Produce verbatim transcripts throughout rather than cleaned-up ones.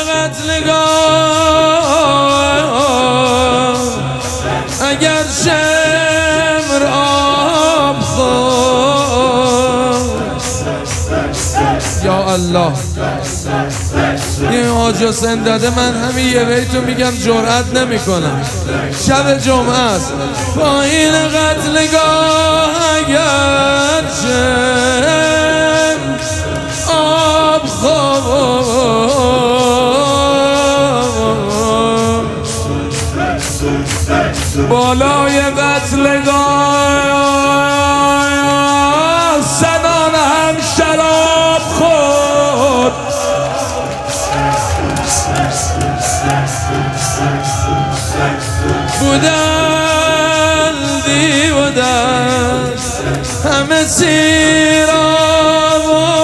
قتلگاه اگر شمر آب خورد. یا الله این حاج حسین داده، من همین یه بیتو میگم جرأت نمی کنم. شب جمعه است پایین قتلگاه اگر شمر آب خورد، بالای قتلگاه سنان هم شراب خورد. بودن دیو دست همه سیراب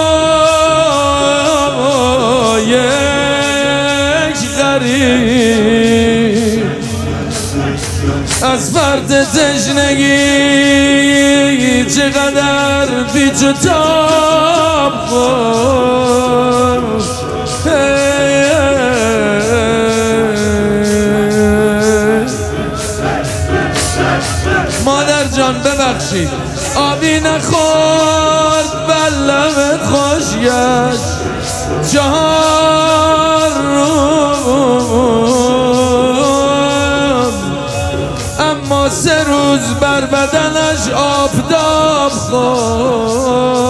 و یک غریب از فرد تشنگی چقدر پیچ و تاب خورد. مادر جان ببخشید آبی نخورد بر لبت خوش گشت چهار روز، اما سه روز بر بدنش آفتاب خورد.